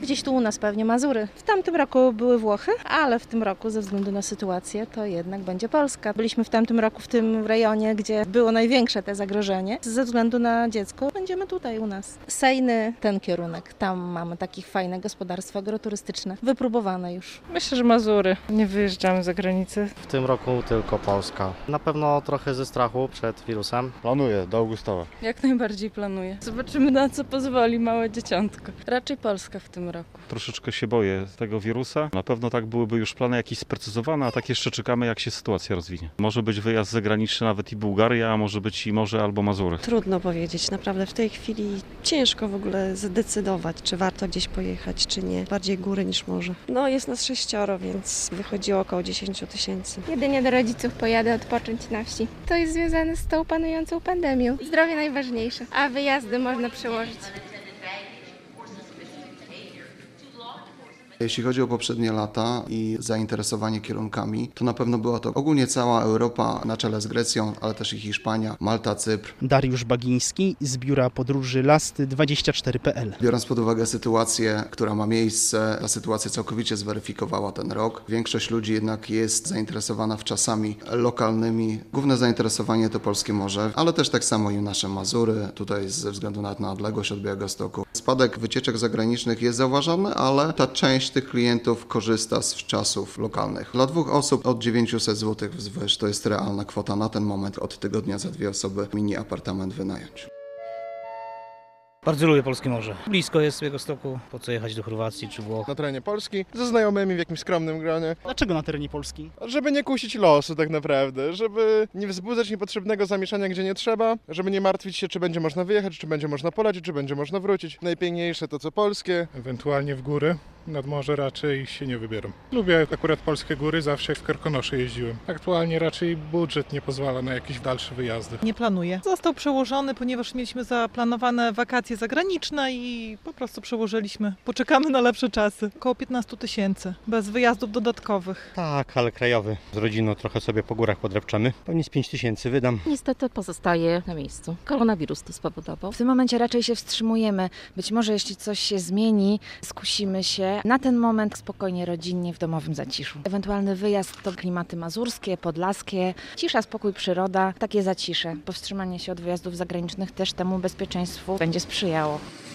Gdzieś tu u nas pewnie Mazury. W tamtym roku były Włochy, ale w tym roku ze względu na sytuację to jednak będzie Polska. Byliśmy w tamtym roku w tym rejonie, gdzie było największe te zagrożenie. Ze względu na dziecko będziemy tutaj u nas. Sejny, ten kierunek. Tam mamy takie fajne gospodarstwo agroturystyczne, wypróbowane już. Myślę, że Mazury. Nie wyjeżdżamy za granicę. W tym roku tylko Polska. Na pewno trochę ze strachu przed wirusem. Planuję do Augustowa. Jak najbardziej planuję. Zobaczymy, na co pozwoli małe dzieciątko. Raczej Polska w tym roku. Troszeczkę się boję tego wirusa. Na pewno tak byłyby już plany jakieś sprecyzowane, a tak jeszcze czekamy, jak się sytuacja rozwinie. Może być wyjazd zagraniczny, nawet i Bułgaria, a może być i morze albo Mazury. Trudno powiedzieć. Naprawdę w tej chwili ciężko w ogóle zdecydować, czy warto gdzieś pojechać, czy nie. Bardziej góry niż morze. No jest nas 6, więc wychodzi około 10 tysięcy. Jedynie do rodziców pojadę odpocząć na wsi. To jest związane z tą panującą pandemią. Zdrowie najważniejsze, a wyjazdy można przełożyć. Jeśli chodzi o poprzednie lata i zainteresowanie kierunkami, to na pewno była to ogólnie cała Europa na czele z Grecją, ale też i Hiszpania, Malta, Cypr. Dariusz Bagiński z biura podróży lasty24.pl. Biorąc pod uwagę sytuację, która ma miejsce, ta sytuacja całkowicie zweryfikowała ten rok. Większość ludzi jednak jest zainteresowana wczasami lokalnymi. Główne zainteresowanie to polskie morze, ale też tak samo i nasze Mazury, tutaj ze względu na odległość od Białegostoku. Spadek wycieczek zagranicznych jest zauważalny, ale ta część tych klientów korzysta z wczasów lokalnych. Dla 2 osób od 900 zł wzwyż to jest realna kwota na ten moment od tygodnia za 2 osoby mini apartament wynająć. Bardzo lubię polskie morze. Blisko jest Białegostoku, po co jechać do Chorwacji czy Włoch. Na terenie Polski, ze znajomymi w jakimś skromnym gronie. Dlaczego na terenie Polski? Żeby nie kusić losu tak naprawdę, żeby nie wzbudzać niepotrzebnego zamieszania gdzie nie trzeba, żeby nie martwić się, czy będzie można wyjechać, czy będzie można polecieć, czy będzie można wrócić. Najpiękniejsze to co polskie. Ewentualnie w góry, nad morze raczej się nie wybieram. Lubię akurat polskie góry, zawsze w Karkonosze jeździłem. Aktualnie raczej budżet nie pozwala na jakieś dalsze wyjazdy. Nie planuję. Został przełożony, ponieważ mieliśmy zaplanowane wakacje zagraniczne i po prostu przełożyliśmy. Poczekamy na lepsze czasy. Około 15 tysięcy, bez wyjazdów dodatkowych. Tak, ale krajowy. Z rodziną trochę sobie po górach podrepczemy. Pewnie z 5 tysięcy wydam. Niestety pozostaje na miejscu. Koronawirus to spowodował. W tym momencie raczej się wstrzymujemy. Być może jeśli coś się zmieni, skusimy się. Na ten moment spokojnie, rodzinnie, w domowym zaciszu. Ewentualny wyjazd to klimaty mazurskie, podlaskie. Cisza, spokój, przyroda. Takie zacisze. Powstrzymanie się od wyjazdów zagranicznych też temu bezpieczeństwu będzie sprzyjało.